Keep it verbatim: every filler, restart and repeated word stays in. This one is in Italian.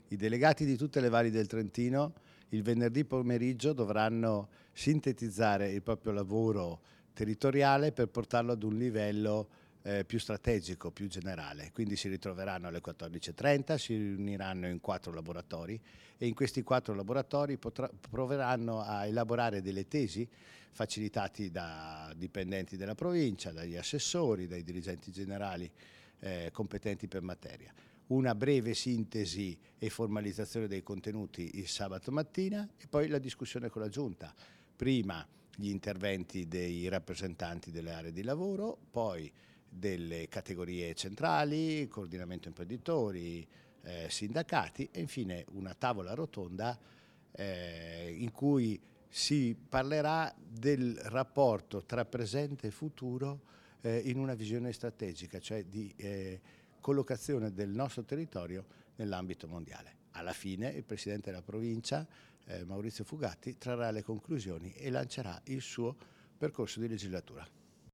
I delegati di tutte le valli del Trentino il venerdì pomeriggio dovranno sintetizzare il proprio lavoro territoriale per portarlo ad un livello eh, più strategico, più generale. Quindi si ritroveranno alle quattordici e trenta, si riuniranno in quattro laboratori e in questi quattro laboratori potrà, proveranno a elaborare delle tesi facilitati da dipendenti della provincia, dagli assessori, dai dirigenti generali eh, competenti per materia. Una breve sintesi e formalizzazione dei contenuti il sabato mattina e poi la discussione con la Giunta. Prima gli interventi dei rappresentanti delle aree di lavoro, poi delle categorie centrali, coordinamento imprenditori, eh, sindacati e infine una tavola rotonda eh, in cui si parlerà del rapporto tra presente e futuro eh, in una visione strategica, cioè di eh, collocazione del nostro territorio nell'ambito mondiale. Alla fine il Presidente della Provincia, eh, Maurizio Fugatti, trarrà le conclusioni e lancerà il suo percorso di legislatura.